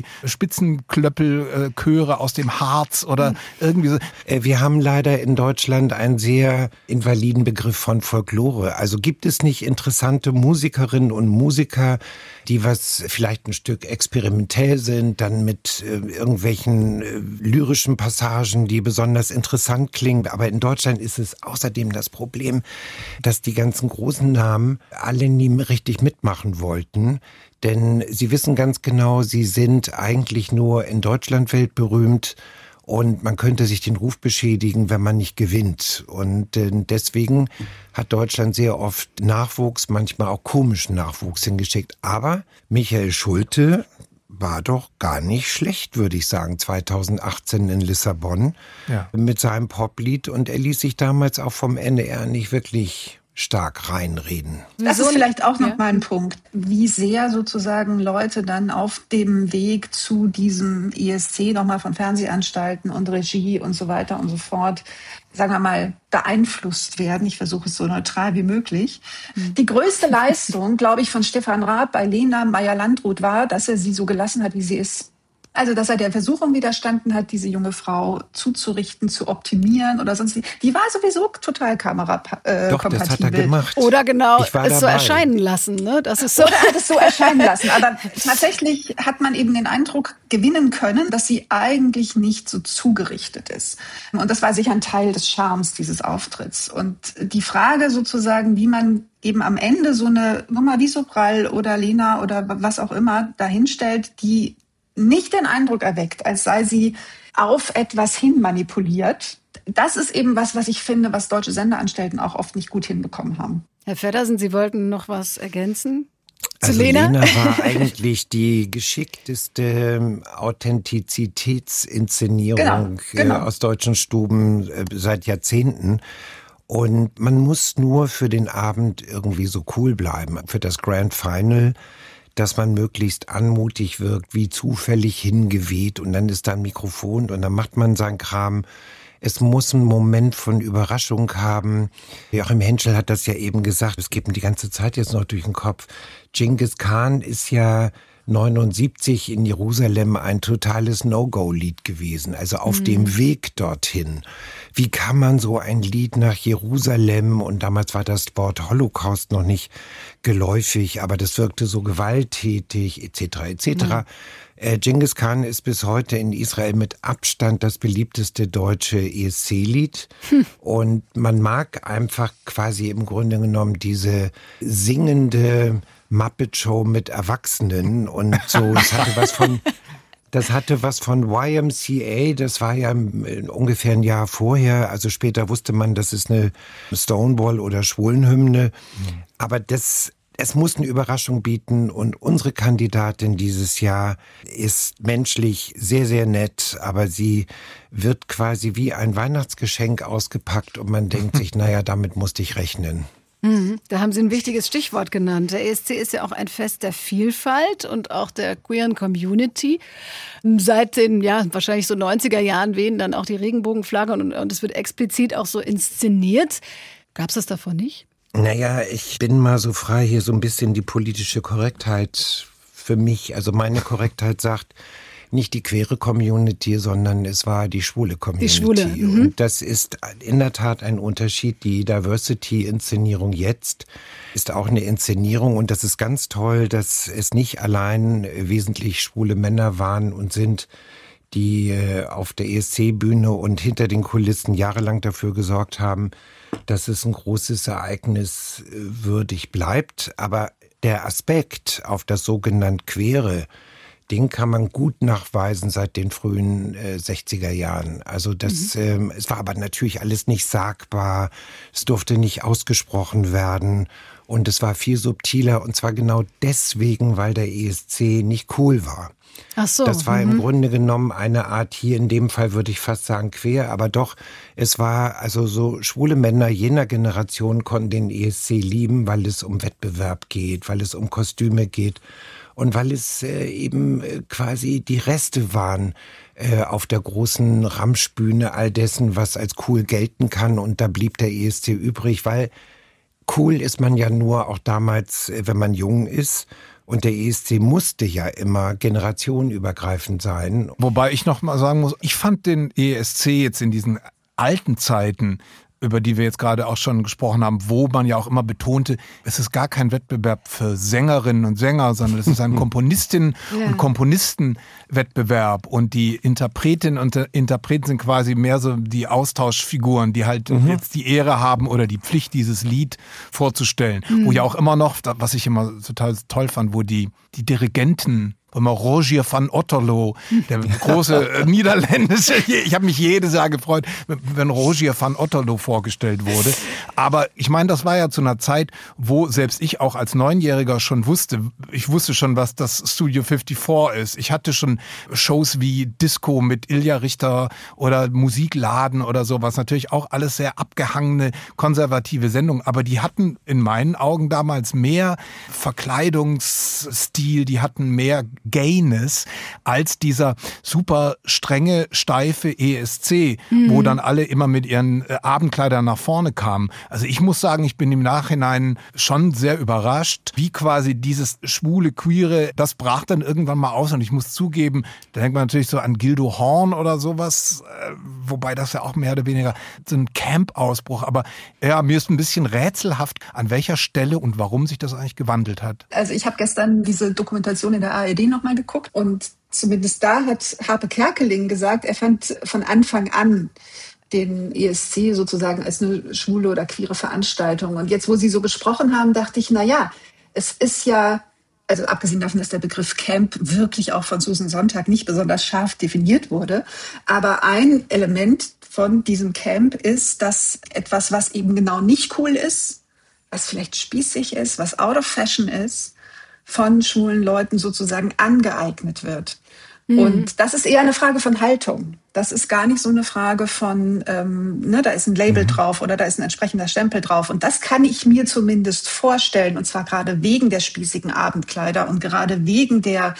Spitzenklöppel-Chöre aus dem Harz oder irgendwie so. Wir haben leider in Deutschland einen sehr invaliden Begriff von Folklore. Also gibt es nicht interessante Musikerinnen und Musiker, die was vielleicht ein Stück experimentell sind, dann mit äh, irgendwelchen äh, lyrischen Passagen, die besonders interessant klingen. Aber in Deutschland ist es außerdem das Problem, dass die ganzen großen Namen alle nie richtig mitmachen wollten. Denn sie wissen ganz genau, sie sind eigentlich nur in Deutschland weltberühmt. Und man könnte sich den Ruf beschädigen, wenn man nicht gewinnt. Und äh, deswegen hat Deutschland sehr oft Nachwuchs, manchmal auch komischen Nachwuchs hingeschickt. Aber Michael Schulte war doch gar nicht schlecht, würde ich sagen, zweitausendachtzehn in Lissabon, ja, mit seinem Poplied. Und er ließ sich damals auch vom N D R nicht wirklich stark reinreden. Das ist vielleicht auch noch ja. mal ein Punkt, wie sehr sozusagen Leute dann auf dem Weg zu diesem E S C nochmal von Fernsehanstalten und Regie und so weiter und so fort, sagen wir mal, beeinflusst werden. Ich versuche es so neutral wie möglich. Mhm. Die größte Leistung, glaube ich, von Stefan Raab bei Lena Meyer-Landrut war, dass er sie so gelassen hat, wie sie ist. Also, dass er der Versuchung widerstanden hat, diese junge Frau zuzurichten, zu optimieren oder sonst. Die war sowieso total kamerakompatibel. Doch, das hat er gemacht. Oder genau, es dabei. so erscheinen lassen. Ne? Das ist so. Oder hat es so erscheinen lassen. Aber tatsächlich hat man eben den Eindruck gewinnen können, dass sie eigentlich nicht so zugerichtet ist. Und das war sicher ein Teil des Charmes dieses Auftritts. Und die Frage sozusagen, wie man eben am Ende so eine Nummer wie Sobral oder Lena oder was auch immer dahinstellt, die nicht den Eindruck erweckt, als sei sie auf etwas hin manipuliert. Das ist eben was, was ich finde, was deutsche Senderanstalten auch oft nicht gut hinbekommen haben. Herr Feddersen, Sie wollten noch was ergänzen? Zu also Lena? Lena war eigentlich die geschickteste Authentizitätsinszenierung genau, genau. aus deutschen Stuben seit Jahrzehnten. Und man muss nur für den Abend irgendwie so cool bleiben. Für das Grand Final, dass man möglichst anmutig wirkt, wie zufällig hingeweht und dann ist da ein Mikrofon und dann macht man seinen Kram. Es muss einen Moment von Überraschung haben. Joachim Henschel hat das ja eben gesagt, es geht mir die ganze Zeit jetzt noch durch den Kopf. Genghis Khan ist ja neunundsiebzig in Jerusalem ein totales No-Go-Lied gewesen, also auf mhm. dem Weg dorthin. Wie kann man so ein Lied nach Jerusalem, und damals war das Wort Holocaust noch nicht geläufig, aber das wirkte so gewalttätig, et cetera et cetera. Mhm. Äh, Genghis Khan ist bis heute in Israel mit Abstand das beliebteste deutsche E S C-Lied. Hm. Und man mag einfach quasi im Grunde genommen diese singende Muppet-Show mit Erwachsenen und so. Das hatte was von, das hatte was von Y M C A. Das war ja ungefähr ein Jahr vorher. Also später wusste man, das ist eine Stonewall- oder Schwulenhymne. Mhm. Aber das, es muss eine Überraschung bieten. Und unsere Kandidatin dieses Jahr ist menschlich sehr, sehr nett. Aber sie wird quasi wie ein Weihnachtsgeschenk ausgepackt. Und man denkt sich, naja, damit musste ich rechnen. Mhm, da haben Sie ein wichtiges Stichwort genannt. Der E S C ist ja auch ein Fest der Vielfalt und auch der queeren Community. Seit den, ja, wahrscheinlich so neunziger Jahren wehen dann auch die Regenbogenflagge und, und es wird explizit auch so inszeniert. Gab es das davor nicht? Naja, ich bin mal so frei, hier so ein bisschen die politische Korrektheit für mich. Also meine Korrektheit sagt, nicht die queere Community, sondern es war die schwule Community. Die schwule. Mhm. Und das ist in der Tat ein Unterschied. Die Diversity-Inszenierung jetzt ist auch eine Inszenierung. Und das ist ganz toll, dass es nicht allein wesentlich schwule Männer waren und sind, die auf der E S C-Bühne und hinter den Kulissen jahrelang dafür gesorgt haben, dass es ein großes Ereignis würdig bleibt. Aber der Aspekt auf das sogenannte Queere, den kann man gut nachweisen seit den frühen äh, sechziger Jahren. Also das, mhm. ähm, es war aber natürlich alles nicht sagbar. Es durfte nicht ausgesprochen werden. Und es war viel subtiler. Und zwar genau deswegen, weil der E S C nicht cool war. Ach so. Das war mhm. im Grunde genommen eine Art, hier in dem Fall würde ich fast sagen quer, aber doch, es war also so, schwule Männer jener Generation konnten den E S C lieben, weil es um Wettbewerb geht, weil es um Kostüme geht. Und weil es äh, eben äh, quasi die Reste waren äh, auf der großen Ramschbühne all dessen, was als cool gelten kann. Und da blieb der E S C übrig, weil cool ist man ja nur auch damals, wenn man jung ist. Und der E S C musste ja immer generationenübergreifend sein. Wobei ich noch mal sagen muss, ich fand den E S C jetzt in diesen alten Zeiten, über die wir jetzt gerade auch schon gesprochen haben, wo man ja auch immer betonte, es ist gar kein Wettbewerb für Sängerinnen und Sänger, sondern es ist ein Komponistinnen- ja. und Komponistenwettbewerb. Und die Interpretinnen und Interpreten sind quasi mehr so die Austauschfiguren, die halt mhm. jetzt die Ehre haben oder die Pflicht, dieses Lied vorzustellen. Mhm. Wo ja auch immer noch, was ich immer total toll fand, wo die, die Dirigenten, immer Rogier van Otterlo, der große niederländische, ich habe mich jedes Jahr gefreut, wenn Rogier van Otterlo vorgestellt wurde. Aber ich meine, das war ja zu einer Zeit, wo selbst ich auch als Neunjähriger schon wusste, ich wusste schon, was das Studio fünfundfünfzig ist. Ich hatte schon Shows wie Disco mit Ilja Richter oder Musikladen oder sowas. Natürlich auch alles sehr abgehangene, konservative Sendungen. Aber die hatten in meinen Augen damals mehr Verkleidungsstil, die hatten mehr Gayness als dieser super strenge, steife E S C, mhm. wo dann alle immer mit ihren äh, Abendkleidern nach vorne kamen. Also ich muss sagen, ich bin im Nachhinein schon sehr überrascht, wie quasi dieses schwule, queere, das brach dann irgendwann mal aus und ich muss zugeben, da denkt man natürlich so an Gildo Horn oder sowas, äh, wobei das ja auch mehr oder weniger so ein Camp-Ausbruch, aber ja, mir ist ein bisschen rätselhaft, an welcher Stelle und warum sich das eigentlich gewandelt hat. Also ich habe gestern diese Dokumentation in der A R D nochmal geguckt und zumindest da hat Harpe Kerkeling gesagt, er fand von Anfang an den E S C sozusagen als eine schwule oder queere Veranstaltung. Und jetzt, wo Sie so gesprochen haben, dachte ich, na ja, es ist ja, also abgesehen davon, dass der Begriff Camp wirklich auch von Susan Sontag nicht besonders scharf definiert wurde, aber ein Element von diesem Camp ist, dass etwas, was eben genau nicht cool ist, was vielleicht spießig ist, was out of fashion ist, von schwulen Leuten sozusagen angeeignet wird. Mhm. Und das ist eher eine Frage von Haltung. Das ist gar nicht so eine Frage von, ähm, ne, da ist ein Label mhm. drauf oder da ist ein entsprechender Stempel drauf. Und das kann ich mir zumindest vorstellen, und zwar gerade wegen der spießigen Abendkleider und gerade wegen der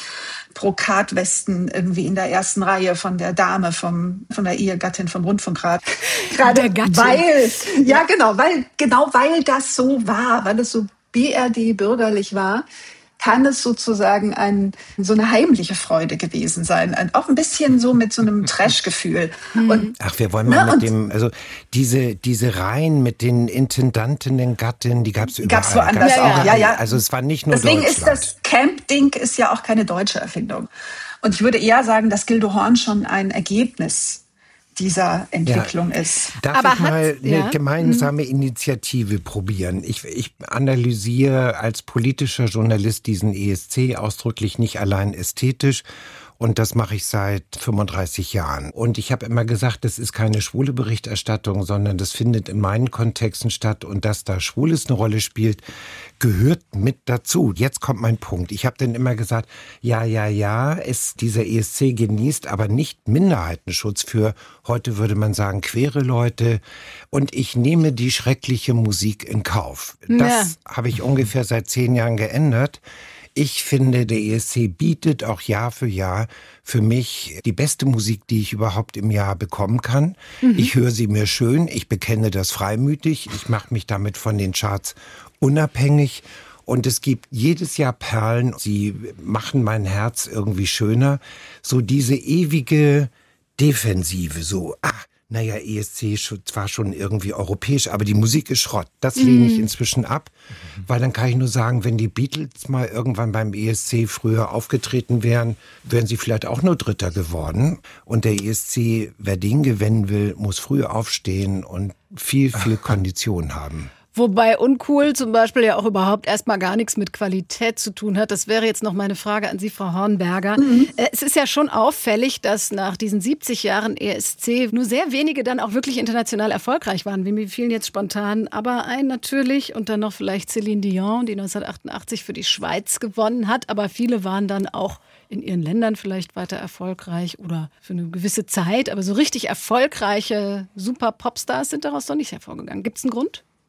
Brokatwesten irgendwie in der ersten Reihe von der Dame, vom, von der Ehegattin vom Rundfunkrat. Gerade weil, ja genau, weil, genau weil das so war, weil es so B R D bürgerlich war, kann es sozusagen ein, so eine heimliche Freude gewesen sein. Ein, auch ein bisschen so mit so einem Trash-Gefühl. Und, Ach, wir wollen mal ne, mit dem, also diese, diese Reihen mit den Intendantinnen, Gattinnen, die gab es überall. Gab's woanders gab's auch, ja, ja. Also es war nicht nur Deswegen Deutschland. ist das Camp-Ding ist ja auch keine deutsche Erfindung. Und ich würde eher sagen, dass Gildo Horn schon ein Ergebnis dieser Entwicklung ja. ist. Darf Aber ich mal eine ja? gemeinsame Initiative probieren? Ich, ich analysiere als politischer Journalist diesen E S C ausdrücklich nicht allein ästhetisch. Und das mache ich seit fünfunddreißig Jahren. Und ich habe immer gesagt, das ist keine schwule Berichterstattung, sondern das findet in meinen Kontexten statt. Und dass da Schwules eine Rolle spielt, gehört mit dazu. Jetzt kommt mein Punkt. Ich habe dann immer gesagt, ja, ja, ja, es, dieser E S C genießt aber nicht Minderheitenschutz für, heute würde man sagen, queere Leute. Und ich nehme die schreckliche Musik in Kauf. Das ja. habe ich ungefähr seit zehn Jahren geändert. Ich finde, der E S C bietet auch Jahr für Jahr für mich die beste Musik, die ich überhaupt im Jahr bekommen kann. Mhm. Ich höre sie mir schön, ich bekenne das freimütig, ich mache mich damit von den Charts unabhängig. Und es gibt jedes Jahr Perlen, sie machen mein Herz irgendwie schöner. So diese ewige Defensive, so, ach, naja, E S C zwar schon irgendwie europäisch, aber die Musik ist Schrott. Das lehne ich inzwischen ab, mhm. weil dann kann ich nur sagen, wenn die Beatles mal irgendwann beim E S C früher aufgetreten wären, wären sie vielleicht auch nur Dritter geworden. Und der E S C, wer den gewinnen will, muss früh aufstehen und viel, viel Kondition haben. Wobei uncool zum Beispiel ja auch überhaupt erstmal gar nichts mit Qualität zu tun hat. Das wäre jetzt noch meine Frage an Sie, Frau Hornberger. Mhm. Es ist ja schon auffällig, dass nach diesen siebzig Jahren E S C nur sehr wenige dann auch wirklich international erfolgreich waren. Wie mir fielen jetzt spontan aber ein natürlich und dann noch vielleicht Céline Dion, die neunzehnhundertachtundachtzig für die Schweiz gewonnen hat. Aber viele waren dann auch in ihren Ländern vielleicht weiter erfolgreich oder für eine gewisse Zeit. Aber so richtig erfolgreiche Super-Popstars sind daraus noch nicht hervorgegangen. Gibt es einen Grund?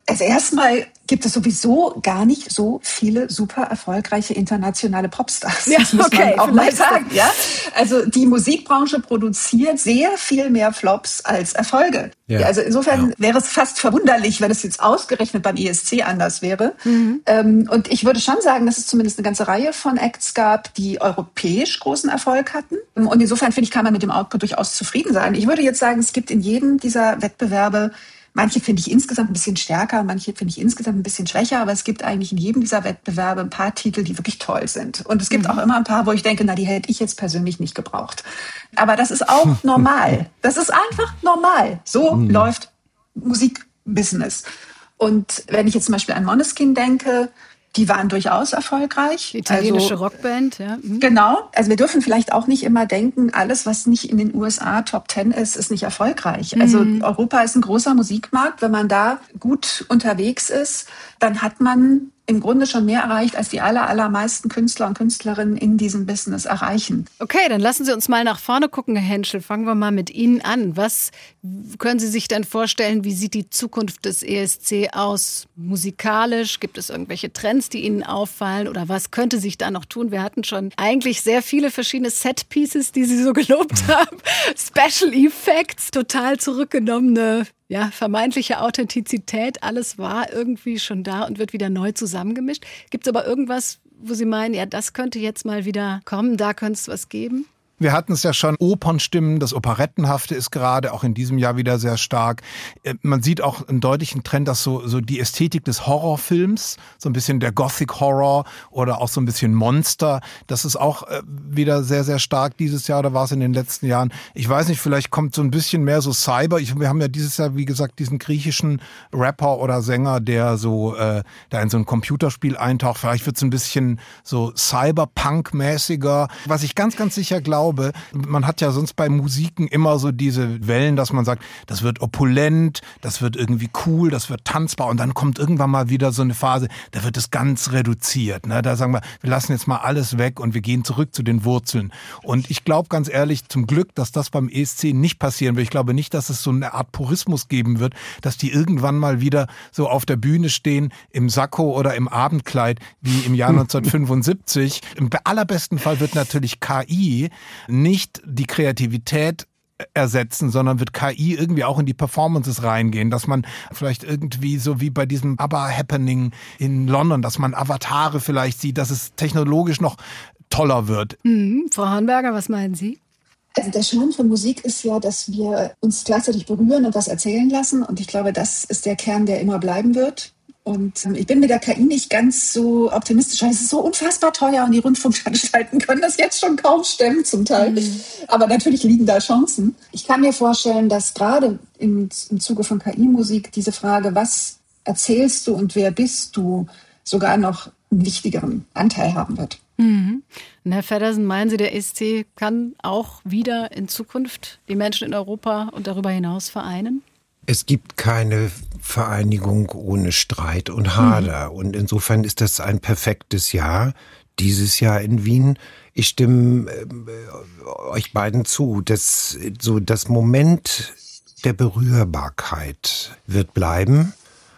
Also erstmal gibt es sowieso gar nicht so viele super erfolgreiche internationale Popstars. Ja, das muss okay, man auch mal sagen. das. Ja? Also die Musikbranche produziert sehr viel mehr Flops als Erfolge. Ja. Also insofern ja. wäre es fast verwunderlich, wenn es jetzt ausgerechnet beim E S C anders wäre. Mhm. Ähm, und ich würde schon sagen, dass es zumindest eine ganze Reihe von Acts gab, die europäisch großen Erfolg hatten. Und insofern finde ich, kann man mit dem Output durchaus zufrieden sein. Ich würde jetzt sagen, es gibt in jedem dieser Wettbewerbe, manche finde ich insgesamt ein bisschen stärker, manche finde ich insgesamt ein bisschen schwächer, aber es gibt eigentlich in jedem dieser Wettbewerbe ein paar Titel, die wirklich toll sind. Und es gibt mhm. auch immer ein paar, wo ich denke, na, die hätte ich jetzt persönlich nicht gebraucht. Aber das ist auch normal. Das ist einfach normal. So mhm. läuft Musikbusiness. Und wenn ich jetzt zum Beispiel an Måneskin denke, die waren durchaus erfolgreich. Die italienische also, Rockband, ja. Mhm. Genau. Also wir dürfen vielleicht auch nicht immer denken, alles, was nicht in den U S A Top Ten ist, ist nicht erfolgreich. Mhm. Also Europa ist ein großer Musikmarkt. Wenn man da gut unterwegs ist, dann hat man im Grunde schon mehr erreicht, als die aller, allermeisten Künstler und Künstlerinnen in diesem Business erreichen. Okay, dann lassen Sie uns mal nach vorne gucken, Herr Henschel. Fangen wir mal mit Ihnen an. Was können Sie sich denn vorstellen, wie sieht die Zukunft des E S C aus? Musikalisch? Gibt es irgendwelche Trends, die Ihnen auffallen? Oder was könnte sich da noch tun? Wir hatten schon eigentlich sehr viele verschiedene Set-Pieces, die Sie so gelobt haben. Special Effects, total zurückgenommene, ja, vermeintliche Authentizität. Alles war irgendwie schon da und wird wieder neu zusammengemischt. Gibt es aber irgendwas, wo Sie meinen, ja, das könnte jetzt mal wieder kommen, da könnte es was geben? Wir hatten es ja schon, Opernstimmen, das Operettenhafte ist gerade auch in diesem Jahr wieder sehr stark. Man sieht auch einen deutlichen Trend, dass so, so die Ästhetik des Horrorfilms, so ein bisschen der Gothic Horror oder auch so ein bisschen Monster, das ist auch wieder sehr, sehr stark dieses Jahr, oder war es in den letzten Jahren. Ich weiß nicht, vielleicht kommt so ein bisschen mehr so Cyber. Ich, wir haben ja dieses Jahr, wie gesagt, diesen griechischen Rapper oder Sänger, der so äh, da in so ein Computerspiel eintaucht. Vielleicht wird es ein bisschen so Cyberpunk-mäßiger. Was ich ganz, ganz sicher glaube, man hat ja sonst bei Musiken immer so diese Wellen, dass man sagt, das wird opulent, das wird irgendwie cool, das wird tanzbar, und dann kommt irgendwann mal wieder so eine Phase, da wird es ganz reduziert. Ne? Da sagen wir, wir lassen jetzt mal alles weg und wir gehen zurück zu den Wurzeln. Und ich glaube ganz ehrlich, zum Glück, dass das beim E S C nicht passieren wird. Ich glaube nicht, dass es so eine Art Purismus geben wird, dass die irgendwann mal wieder so auf der Bühne stehen, im Sakko oder im Abendkleid, wie im Jahr neunzehnhundertfünfundsiebzig. Im allerbesten Fall wird natürlich K I nicht die Kreativität ersetzen, sondern wird K I irgendwie auch in die Performances reingehen, dass man vielleicht irgendwie so wie bei diesem ABBA-Happening in London, dass man Avatare vielleicht sieht, dass es technologisch noch toller wird. Mhm. Frau Hornberger, was meinen Sie? Also der Charme von Musik ist ja, dass wir uns gleichzeitig berühren und was erzählen lassen, und ich glaube, das ist der Kern, der immer bleiben wird. Und ich bin mit der K I nicht ganz so optimistisch, weil es ist so unfassbar teuer und die Rundfunkanstalten können das jetzt schon kaum stemmen zum Teil. Mhm. Aber natürlich liegen da Chancen. Ich kann mir vorstellen, dass gerade im, im Zuge von K I-Musik diese Frage, was erzählst du und wer bist du, sogar noch einen wichtigeren Anteil haben wird. Mhm. Und Herr Feddersen, meinen Sie, der E S C kann auch wieder in Zukunft die Menschen in Europa und darüber hinaus vereinen? Es gibt keine Vereinigung ohne Streit und Hader. Mhm. Und insofern ist das ein perfektes Jahr, dieses Jahr in Wien. Ich stimme äh, euch beiden zu, dass so das Moment der Berührbarkeit wird bleiben.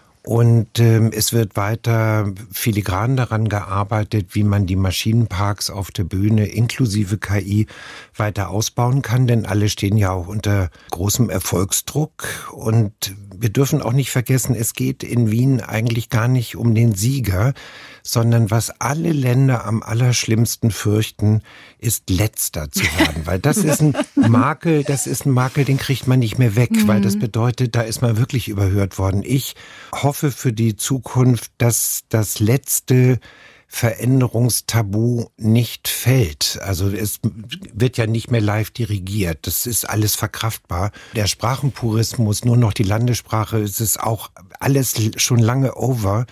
Und ähm, es wird weiter filigran daran gearbeitet, wie man die Maschinenparks auf der Bühne inklusive K I weiter ausbauen kann, denn alle stehen ja auch unter großem Erfolgsdruck. Und wir dürfen auch nicht vergessen, es geht in Wien eigentlich gar nicht um den Sieger, sondern was alle Länder am allerschlimmsten fürchten, ist Letzter zu werden. Weil das ist ein Makel, das ist ein Makel, den kriegt man nicht mehr weg, mhm. weil das bedeutet, da ist man wirklich überhört worden. Ich hoffe für die Zukunft, dass das letzte Veränderungstabu nicht fällt. Also es wird ja nicht mehr live dirigiert. Das ist alles verkraftbar. Der Sprachenpurismus, nur noch die Landessprache, es ist auch alles schon lange over.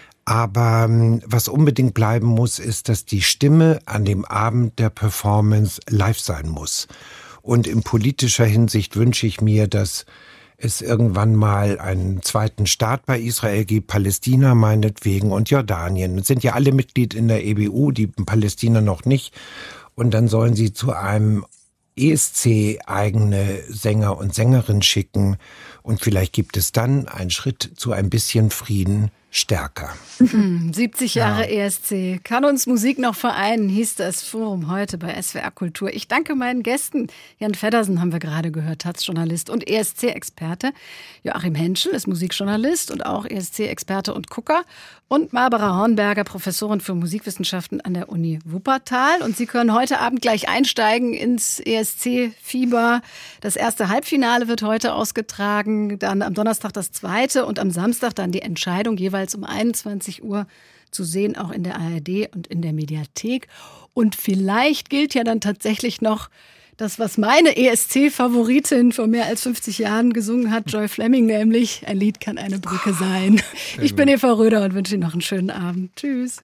Aber was unbedingt bleiben muss, ist, dass die Stimme an dem Abend der Performance live sein muss. Und in politischer Hinsicht wünsche ich mir, dass es irgendwann mal einen zweiten Staat bei Israel gibt, Palästina meinetwegen und Jordanien. Es sind ja alle Mitglied in der E B U, die Palästina noch nicht. Und dann sollen sie zu einem E S C eigene Sänger und Sängerinnen schicken Und vielleicht gibt es dann einen Schritt zu ein bisschen Frieden stärker. siebzig Jahre ja. E S C. Kann uns Musik noch vereinen, hieß das Forum heute bei S W R Kultur. Ich danke meinen Gästen. Jan Feddersen haben wir gerade gehört, Taz-Journalist und E S C-Experte. Joachim Henschel ist Musikjournalist und auch E S C-Experte und Gucker. Und Barbara Hornberger, Professorin für Musikwissenschaften an der Uni Wuppertal. Und Sie können heute Abend gleich einsteigen ins E S C-Fieber. Das erste Halbfinale wird heute ausgetragen, dann am Donnerstag das zweite und am Samstag dann die Entscheidung jeweils um einundzwanzig Uhr zu sehen, auch in der A R D und in der Mediathek. Und vielleicht gilt ja dann tatsächlich noch das, was meine E S C-Favoritin vor mehr als fünfzig Jahren gesungen hat, Joy Fleming nämlich, ein Lied kann eine Brücke sein. Ich bin Eva Röder und wünsche Ihnen noch einen schönen Abend. Tschüss.